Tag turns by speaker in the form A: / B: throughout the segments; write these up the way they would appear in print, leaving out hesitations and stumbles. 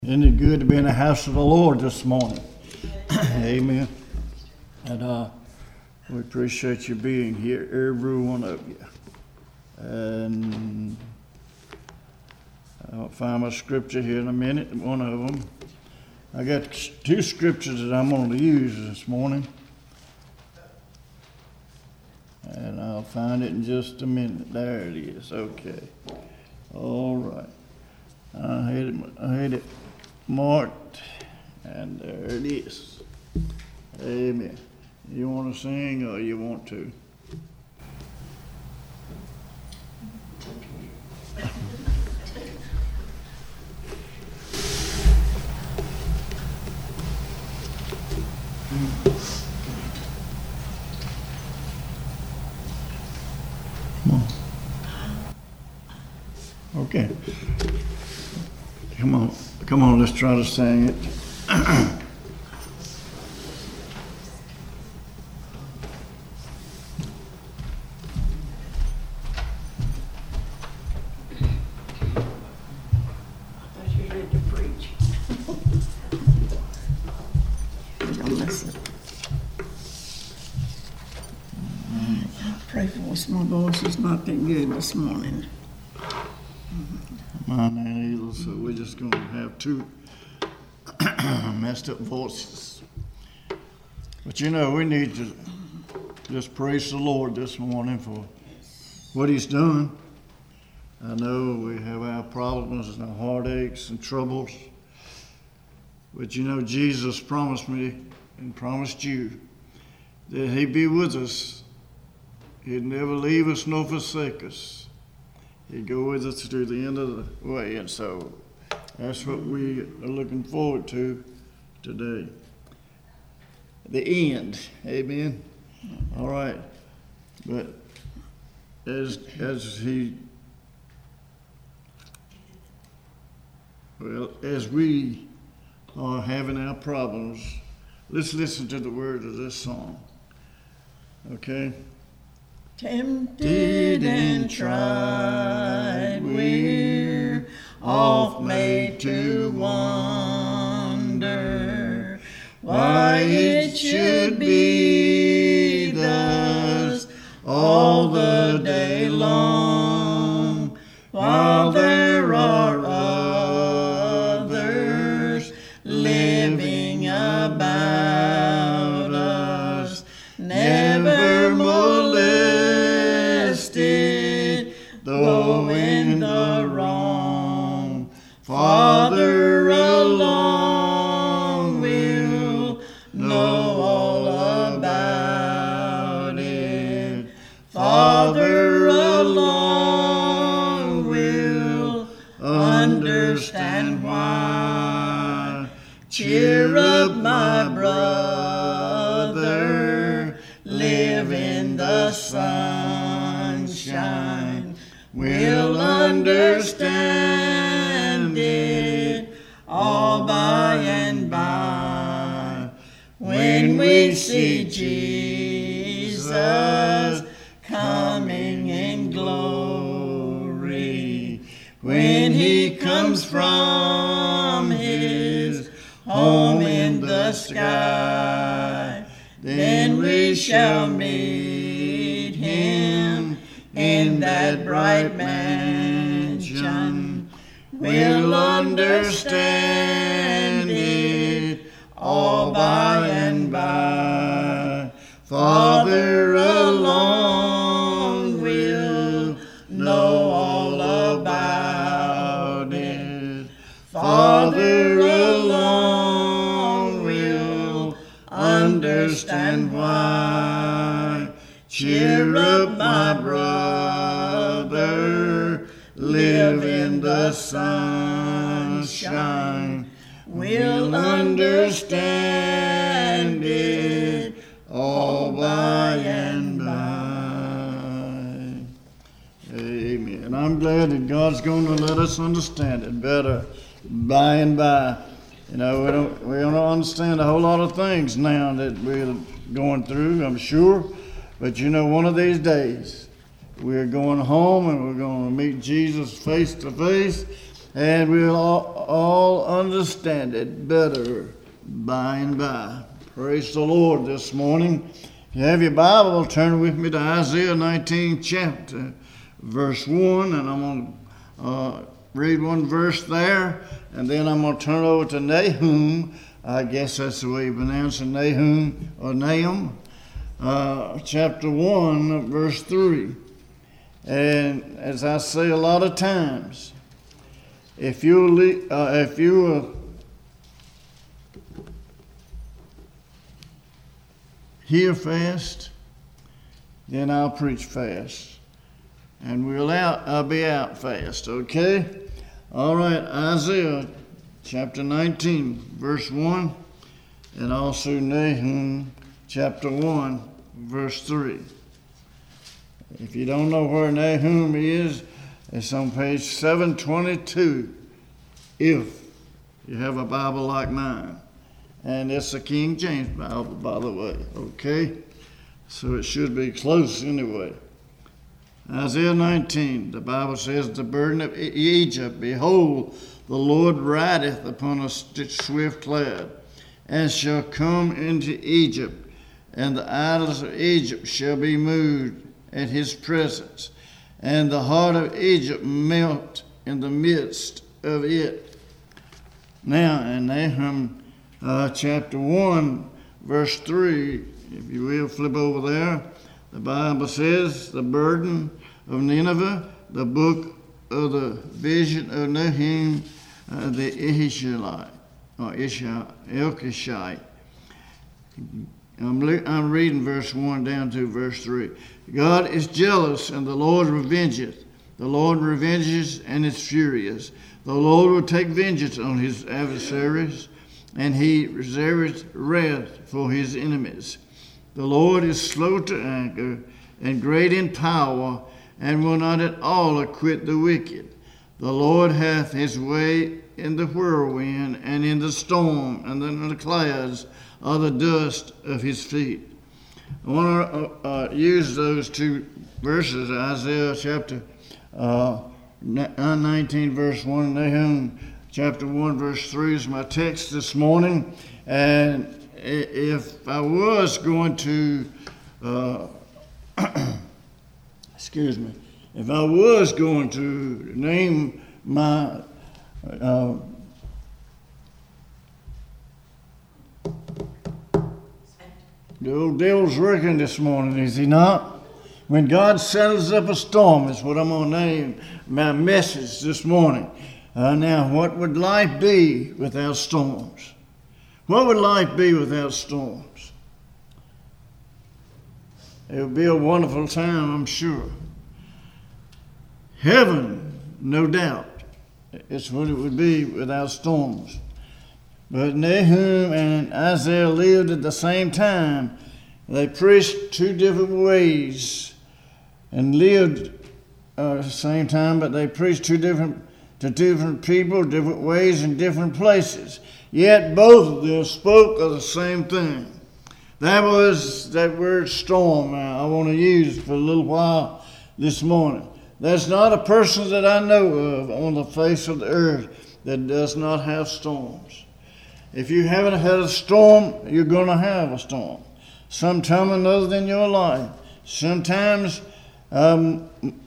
A: Isn't it good to be in the house of the Lord this morning? Amen. And we appreciate you being here, every one of you. And I'll find my scripture here in a minute, one of them. I got two scriptures that I'm going to use this morning. And I'll find it in just a minute. There it is. Okay. All right. I had it marked, and there it is. Amen. You want to sing or you want to? Come on. Okay. Come on, let's try to sing it.
B: Pray for us. My voice is not that good this morning.
A: Mine ain't either, so we're just going to have two messed up voices. But you know, we need to just praise the Lord this morning for what He's done. I know we have our problems and our heartaches and troubles. But you know, Jesus promised me and promised you that He'd be with us. He'd never leave us nor forsake us. He'd go with us to the end of the way. And so that's what we are looking forward to today. The end. Amen. All right. But as we are having our problems, let's listen to the words of this song. Okay?
B: Tempted and tried, we're oft made to wonder why it should be thus all the day long, while there are others living about us, never molested, though in the wrong. Farther along we'll know all about it. Farther along we'll understand why. Cheer up, my brother, live in the sunshine. We'll understand it all by and by, when we see Jesus coming in glory, when He comes from His home in the sky. Then we shall meet Him in that bright mansion. We'll understand it all by and by. Farther along we'll know all about it. Farther along we'll understand why. Cheer up, my brother, live in the sunshine. We'll understand it all by and by. Amen. I'm glad that God's going to let us understand it better by and by. You know, we don't understand a whole lot of things now that we're going through, I'm sure. But you know, one of these days, we're going home and we're going to meet Jesus face to face. and we'll all understand it better by and by. Praise the Lord this morning. If you have your Bible, turn with me to Isaiah 19 chapter, verse 1, and I'm going to read one verse there, and then I'm going to turn over to Nahum. I guess that's the way you pronounce it, Nahum or Nahum, chapter 1, verse 3. And as I say a lot of times, if you will hear fast, then I'll preach fast, and I'll be out fast. Okay. All right. Isaiah chapter 19, verse 1, and also Nahum chapter 1, verse 3. If you don't know where Nahum is, it's on page 722, if you have a Bible like mine. And it's a King James Bible, by the way, okay? So it should be close anyway. Isaiah 19, the Bible says, the burden of Egypt, behold, the Lord rideth upon a swift cloud, and shall come into Egypt, and the idols of Egypt shall be moved at his presence, and the heart of Egypt melt in the midst of it. Now, in Nahum chapter 1, verse 3, if you will, flip over there, the Bible says, the burden of Nineveh, the book of the vision of Nahum, the Ishmaelite, or Elkishite. I'm reading verse 1 down to verse 3. God is jealous, and the Lord revengeth. The Lord revenges and is furious. The Lord will take vengeance on his adversaries, and he reserveth wrath for his enemies. The Lord is slow to anger and great in power, and will not at all acquit the wicked. The Lord hath his way in the whirlwind, and in the storm, and in the clouds are the dust of his feet. I want to use those two verses, Isaiah chapter 19, verse 1, and Nahum chapter 1, verse 3 is my text this morning. And if I was going to, if I was going to name my the old devil's working this morning, is he not? When God settles up a storm is what I'm going to name my message this morning. Now, what would life be without storms? What would life be without storms? It would be a wonderful time, I'm sure. Heaven, no doubt, it's what it would be without storms. But Nahum and Isaiah lived at the same time. They preached two different ways and lived at the same time, but they preached to different people, different ways, in different places. Yet both of them spoke of the same thing. That was that word storm I want to use for a little while this morning. There's not a person that I know of on the face of the earth that does not have storms. If you haven't had a storm, you're going to have a storm. Sometime or another in your life. Sometimes, and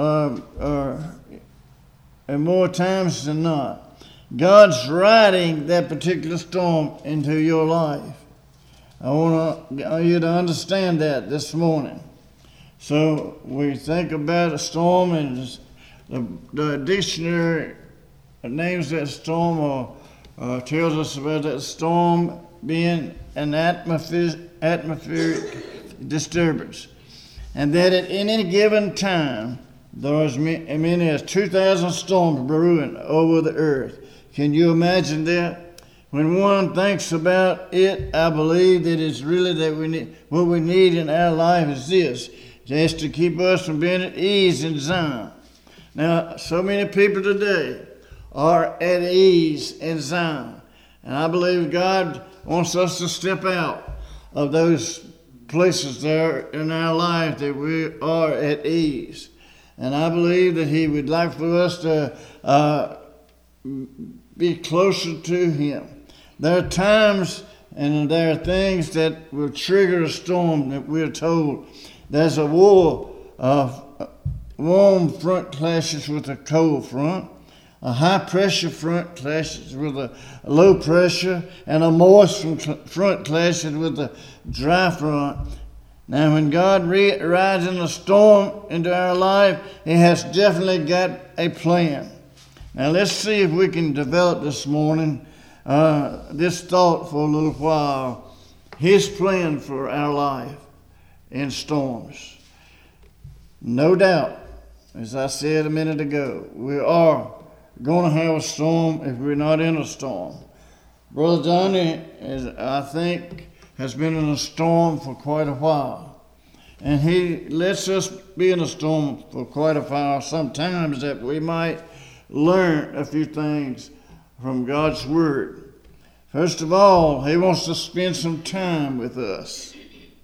B: more times than not, God's riding that particular storm into your life. I want you to understand that this morning. So we think about a storm, and the dictionary names that storm or tells us about that storm being an atmospheric disturbance, and that at any given time there are as many as 2,000 storms brewing over the earth. Can you imagine that? When one thinks about it, I believe that it's really that we need, what we need in our life is this, just to keep us from being at ease in Zion. Now, so many people today are at ease in Zion, and I believe God wants us to step out of those places there in our life that we are at ease. And I believe that he would like for us to be closer to Him. There are times and there are things that will trigger a storm that we're told. There's a war of warm front clashes with a cold front. A high-pressure front clashes with a low pressure, and a moist front clashes with a dry front. Now, when God rides in a storm into our life, He has definitely got a plan. Now, let's see if we can develop this morning this thought for a little while. His plan for our life in storms. No doubt, as I said a minute ago, we are going to have a storm if we're not in a storm. Brother Johnny, I think, has been in a storm for quite a while. And he lets us be in a storm for quite a while sometimes that we might learn a few things from God's Word. First of all, He wants to spend some time with us.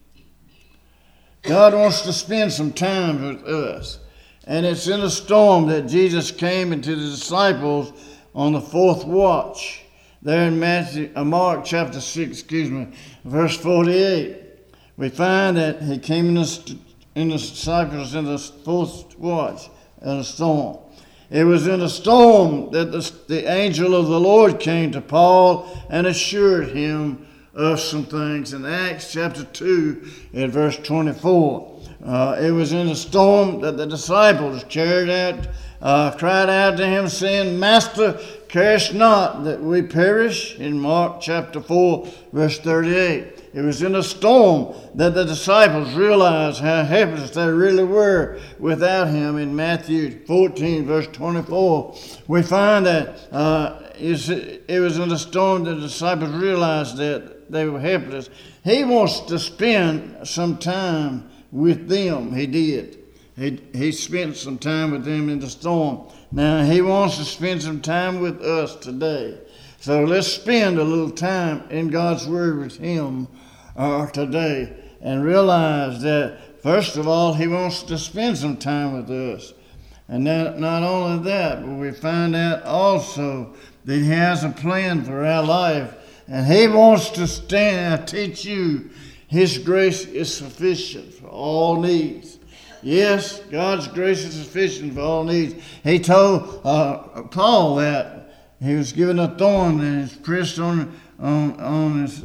B: God wants to spend some time with us. And it's in a storm that Jesus came into the disciples on the fourth watch. There in Mark chapter 6, verse 48. We find that He came in the disciples in the fourth watch in a storm. It was in a storm that the angel of the Lord came to Paul and assured him of some things. In Acts chapter 2 at verse 24. It was in a storm that the disciples cried out to Him, saying, Master, carest not that we perish, in Mark chapter 4, verse 38. It was in a storm that the disciples realized how helpless they really were without Him. In Matthew 14, verse 24, we find that it was in a storm that the disciples realized that they were helpless. He wants to spend some time with them. He did. He spent some time with them in the storm. Now, He wants to spend some time with us today. So let's spend a little time in God's Word with Him today and realize that, first of all, He wants to spend some time with us. And not only that, but we find out also that He has a plan for our life. And He wants to teach you His grace is sufficient for all needs. Yes, God's grace is sufficient for all needs. He told Paul that he was given a thorn and it's pressed on his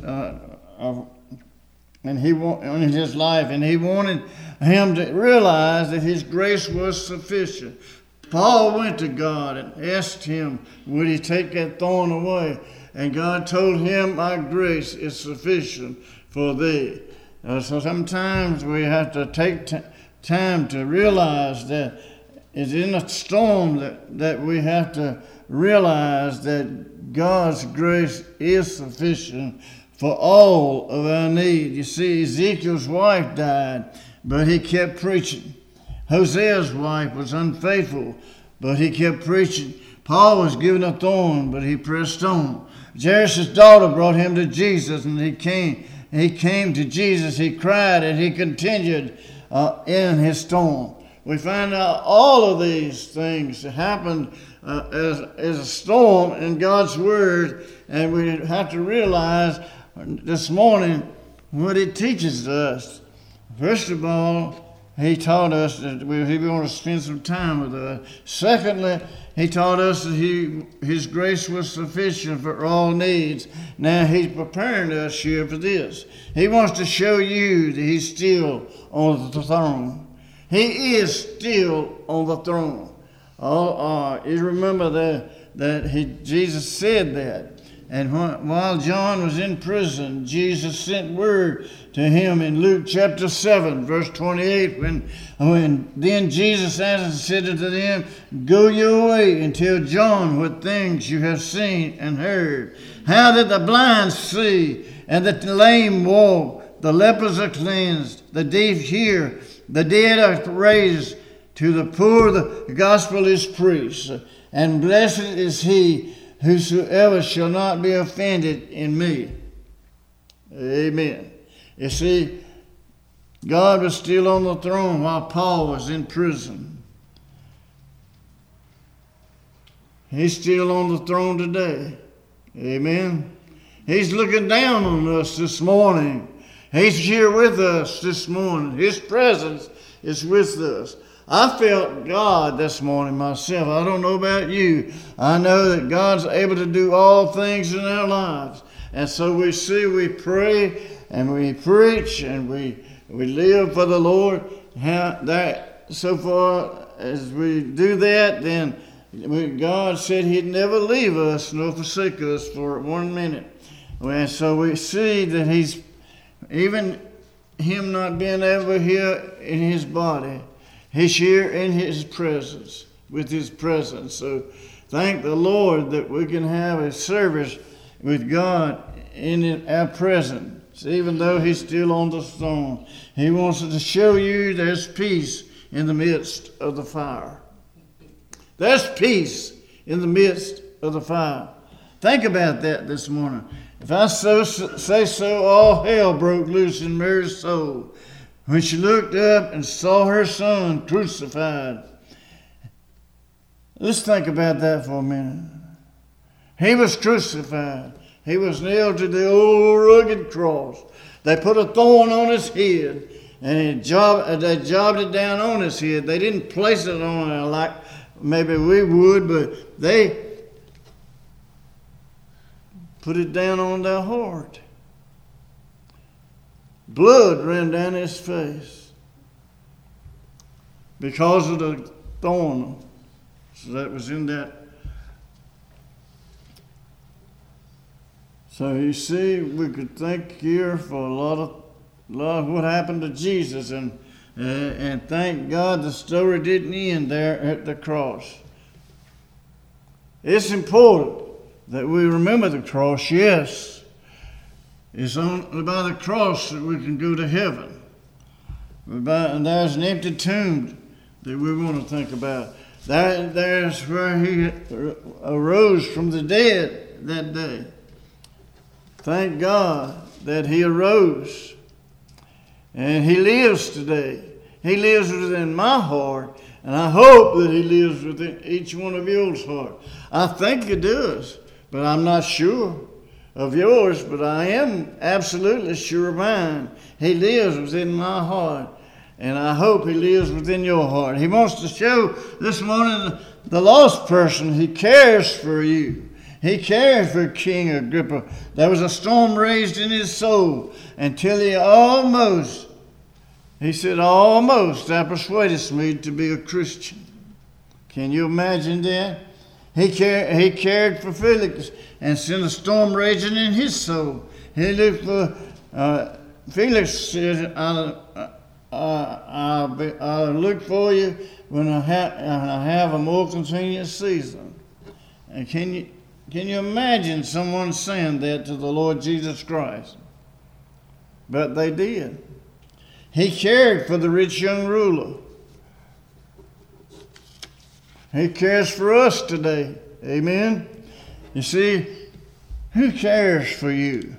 B: in his life, and he wanted him to realize that His grace was sufficient. Paul went to God and asked Him, would He take that thorn away? And God told him, my grace is sufficient for thee. So sometimes we have to take time to realize that it's in a storm that we have to realize that God's grace is sufficient for all of our need. You see, Ezekiel's wife died, but he kept preaching. Hosea's wife was unfaithful, but he kept preaching. Paul was given a thorn, but he pressed on. Jairus' daughter brought him to Jesus, and he came to Jesus. He cried, and he continued in his storm. We find out all of these things happened as a storm in God's Word, and we have to realize this morning what it teaches us. First of all, He taught us that He wanted to spend some time with us. Secondly, He taught us that His grace was sufficient for all needs. Now He's preparing us here for this. He wants to show you that He's still on the throne. He is still on the throne. You remember that Jesus said that. And while John was in prison, Jesus sent word to him in Luke chapter 7, verse 28, when then Jesus answered and said unto them, go your way and tell John what things you have seen and heard. How that the blind see, and that the lame walk, the lepers are cleansed, the deaf hear, the dead are raised, to the poor the gospel is preached. And blessed is he whosoever shall not be offended in me. Amen. You see, God was still on the throne while Paul was in prison. He's still on the throne today. Amen. He's looking down on us this morning. He's here with us this morning. His presence is with us. I felt God this morning myself. I don't know about you. I know that God's able to do all things in our lives. And so we see, we pray, and we preach, and we live for the Lord. So far as we do that, then God said He'd never leave us nor forsake us for 1 minute. And so we see that He's, even Him not being ever here in His body, He's here in His presence, with His presence. So thank the Lord that we can have a service with God in our presence, even though He's still on the throne. He wants to show you there's peace in the midst of the fire. There's peace in the midst of the fire. Think about that this morning. If I say so, all hell broke loose in Mary's soul when she looked up and saw her son crucified. Let's think about that for a minute. He was crucified. He was nailed to the old rugged cross. They put a thorn on his head, and they jobbed it down on his head. They didn't place it on it like maybe we would, but they put it down on their heart. Blood ran down his face because of the thorn that was in that. So you see, we could think here for a lot of what happened to Jesus, and thank God the story didn't end there at the cross. It's important that we remember the cross, yes. It's only by the cross that we can go to heaven. And there's an empty tomb that we want to think about. There's where He arose from the dead that day. Thank God that He arose. And He lives today. He lives within my heart. And I hope that He lives within each one of yours heart. I think He does, but I'm not sure of yours, but I am absolutely sure of mine. He lives within my heart, and I hope He lives within your heart. He wants to show this morning the lost person He cares for you. He cared for King Agrippa. There was a storm raised in his soul until he said, almost thou persuadest me to be a Christian. Can you imagine that? He cared for Felix and sent a storm raging in his soul. He looked for Felix said, I'll look for you when I have a more convenient season. And can you imagine someone saying that to the Lord Jesus Christ? But they did. He cared for the rich young ruler. He cares for us today. Amen? You see, who cares for you?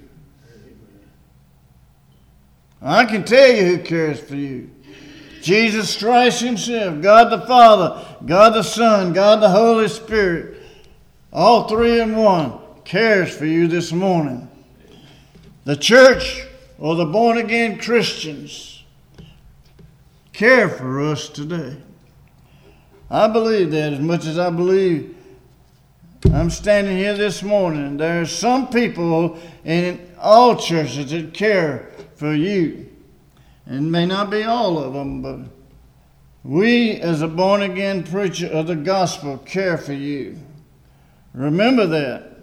B: I can tell you who cares for you. Jesus Christ Himself, God the Father, God the Son, God the Holy Spirit, all three in one, cares for you this morning. The church or the born-again Christians care for us today. I believe that as much as I believe I'm standing here this morning. There are some people in all churches that care for you. And may not be all of them, but we as a born-again preacher of the gospel care for you. Remember that.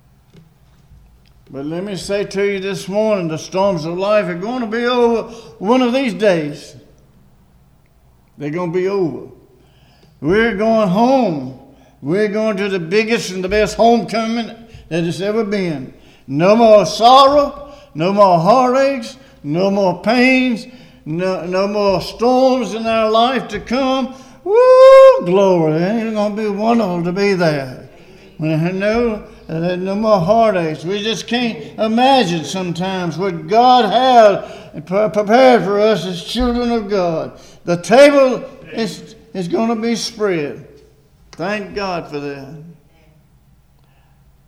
B: But let me say to you this morning, the storms of life are going to be over one of these days. They're going to be over. We're going home. We're going to the biggest and the best homecoming that has ever been. No more sorrow, no more heartaches, no more pains, no more storms in our life to come. Woo, glory. It's going to be wonderful to be there. No more heartaches. We just can't imagine sometimes what God has prepared for us as children of God. The table is going to be spread. Thank God for that.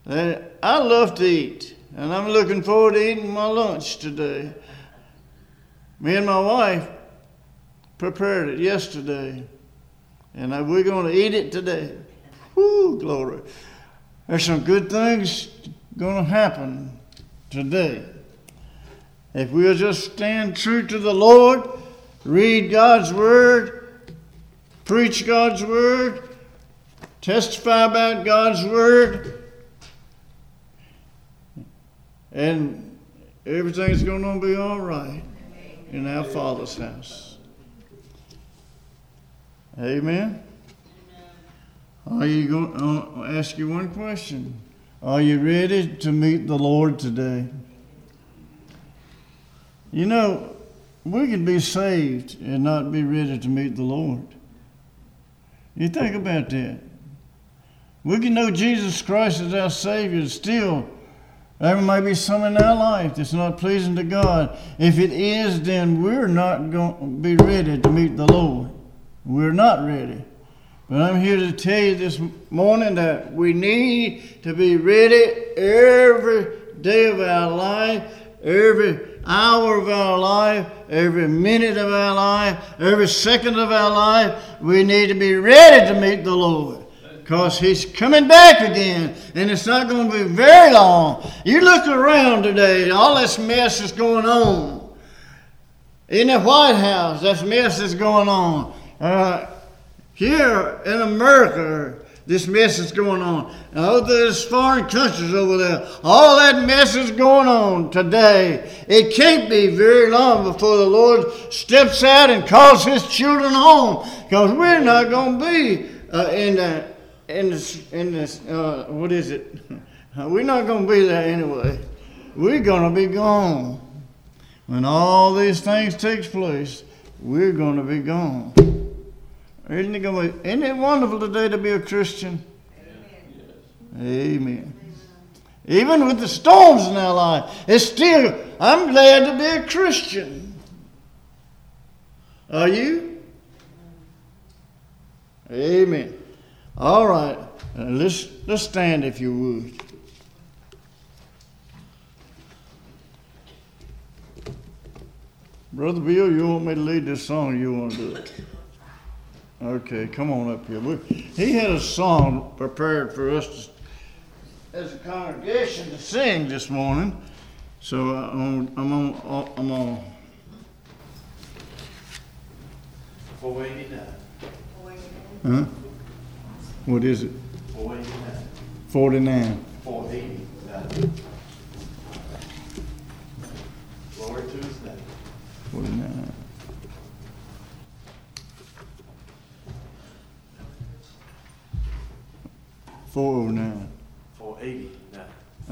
B: I love to eat, and I'm looking forward to eating my lunch today. Me and my wife prepared it yesterday, and we're going to eat it today. Whoo, glory. There's some good things going to happen today. If we'll just stand true to the Lord, read God's Word, preach God's Word, testify about God's Word, and everything's going to be all right in our Father's house. Amen. Are you going? I'll ask you one question. Are you ready to meet the Lord today? You know, we can be saved and not be ready to meet the Lord. You think about that. We can know Jesus Christ as our Savior, still there may be some in our life that's not pleasing to God. If it is, then we're not going to be ready to meet the Lord. We're not ready. But I'm here to tell you this morning that we need to be ready every day of our life, every hour of our life, every minute of our life, every second of our life. We need to be ready to meet the Lord, because He's coming back again, and it's not going to be very long. You look around today, all this mess is going on. In the White House, this mess is going on. Here in America, this mess is going on. Now, there's foreign countries over there. All that mess is going on today. It can't be very long before the Lord steps out and calls His children home, because we're not going to be what is it? We're not going to be there anyway. We're going to be gone. When all these things takes place, we're going to be gone. Isn't it wonderful today to be a Christian? Amen. Amen. Even with the storms in our life, I'm glad to be a Christian. Are you? Amen. All right. Let's stand if you would. Brother Bill, you want me to lead this song, or you want to do it? Okay, come on up here. He had a song prepared for us as a congregation to sing this morning. So I'm on
C: 489.
B: Huh? What is it?
C: 489.
B: 49.
C: 489. Glory to His name.
B: 49. 409.
C: 489.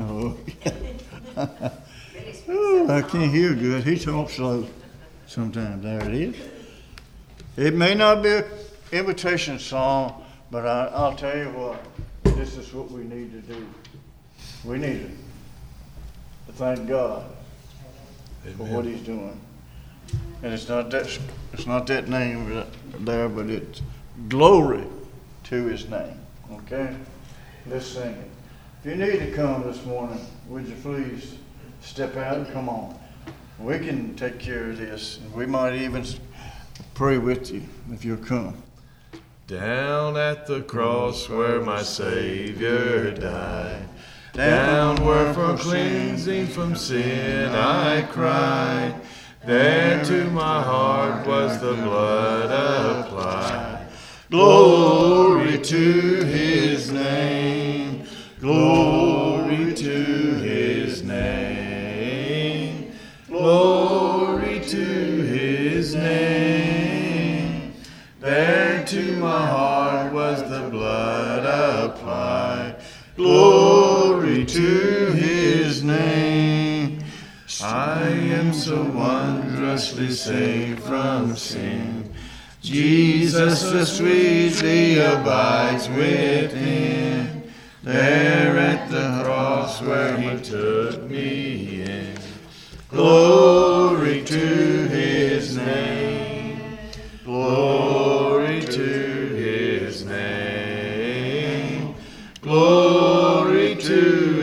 B: Oh, ooh, I can't hear good. He talks slow sometimes. There it is. It may not be an invitation song, but I'll tell you what, this is what we need to do. We need to thank God for what He's doing. And it's not that name there, but it's glory to His name. Okay? Let's sing it. If you need to come this morning, would you please step out and come on? We can take care of this, and we might even pray with you if you'll come.
C: Down at the cross where my Savior died, down where for cleansing from sin I cried, there to my heart was the blood applied. Glory to His name, glory to His name, glory to His name. There to my heart was the blood applied. Glory to His name. I am so wondrously saved from sin. Jesus so sweetly abides within. There at the cross where He took me in. Glory to His name. Glory to His name. Glory to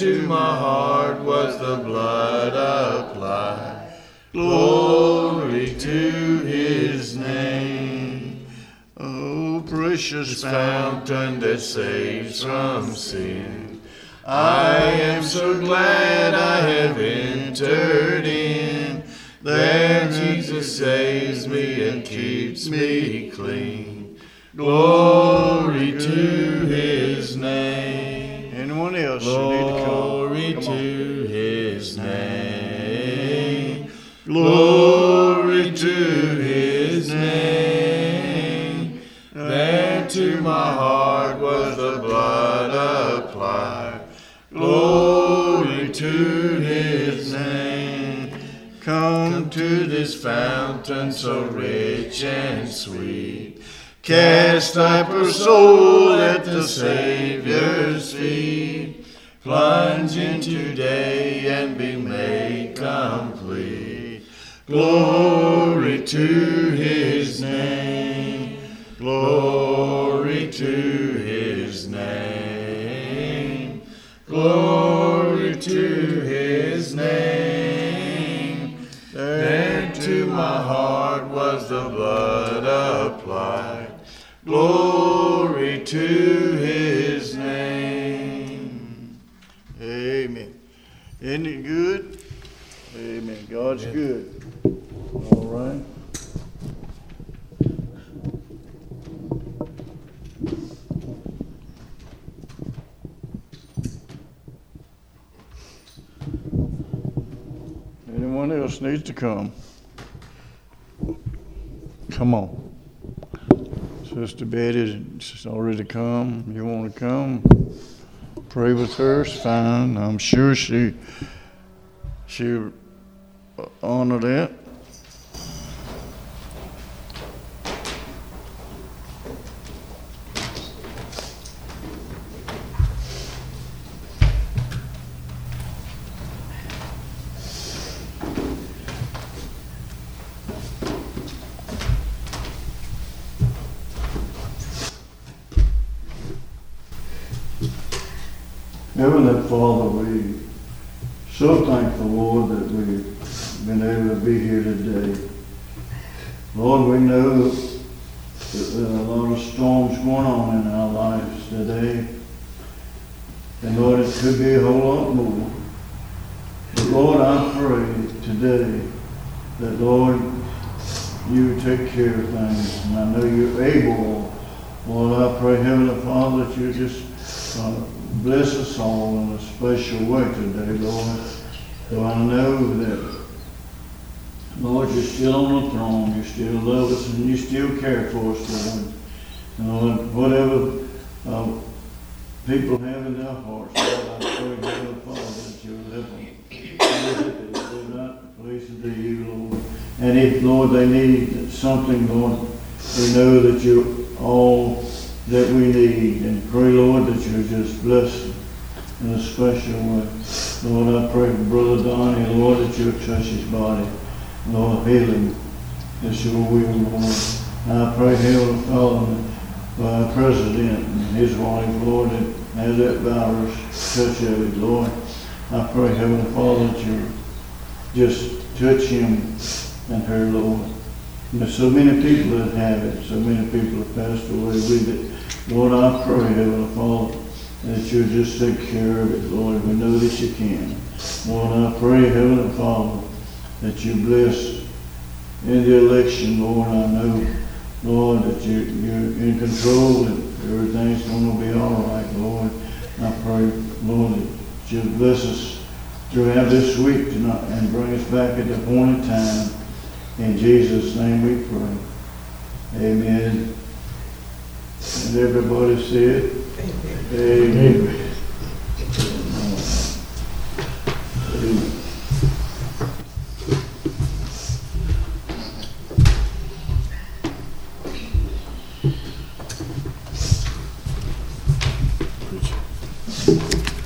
C: to my heart was the blood applied. Glory to his name.
B: Oh, precious
C: Fountain that saves from sin, I am so glad I have entered in. There Jesus saves me and keeps me clean. Glory to his name.
B: Anyone else who need to come?
C: Glory
B: Come
C: to
B: on.
C: his name. Glory to his name. There to my heart was the blood applied. Glory to his name. Come to this fountain so rich and sweet. Cast thy poor soul at the Savior's feet. Plunge into day and be made complete. Glory to his name. Glory to his name. Glory to his name. There to my heart was the blood applied. Glory to his name.
B: Amen. Isn't it good? Amen. God's good. All right. Anyone else needs to come? Come on. Sister Betty's already come. You want to come? Pray with her. It's fine. I'm sure she'll honor that. Heavenly Father, we so thankful, Lord, that we've been able to be here today. Lord, we know that there are a lot of storms going on in our lives today. And Lord, it could be a whole lot more. But Lord, I pray today that, Lord, you take care of things. And I know you're able. Lord, I pray, Heavenly Father, that you just bless us all in a special way today, Lord. So I know that, Lord, you're still on the throne. You still love us and you still care for us, Lord. And Lord, whatever people have in their hearts, Lord, I pray, Heavenly Father, that you'll help them. They're not pleasing to you, Lord. And if, Lord, they need something, Lord, we know that you're all that we need, and pray, Lord, that you just bless them in a special way. Lord, I pray for Brother Donnie, Lord, that you'll touch his body. Lord, heal him. It's your will, Lord. I pray, Heavenly Father, for our President and his wife, Lord, that has that virus, touch of it, Lord. I pray, Heavenly Father, that you just touch him and her, Lord. And there's so many people that have it, so many people have passed away with it. Lord, I pray, Heavenly Father, that you just take care of it, Lord. We know that you can. Lord, I pray, Heavenly Father, that you bless in the election, Lord. I know, Lord, that you're in control and everything's going to be all right, Lord. I pray, Lord, that you bless us throughout this week tonight and bring us back at the appointed time. In Jesus' name we pray. Amen. And everybody said, Amen. Amen. Amen.